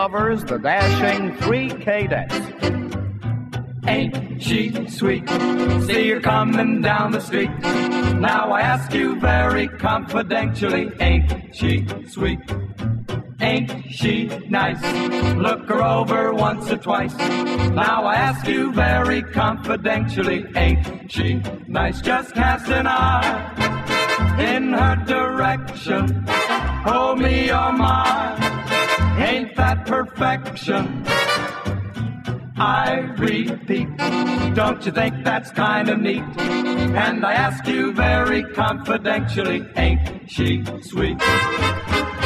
lovers, the dashing three cadets. Ain't she sweet? See her coming down the street. Now I ask you very confidentially, ain't she sweet? Ain't she nice? Look her over once or twice. Now I ask you very confidentially, ain't she nice? Just cast an eye in her direction. Oh me, oh my, ain't that perfection? I repeat, don't you think that's kind of neat? And I ask you very confidentially, ain't she sweet?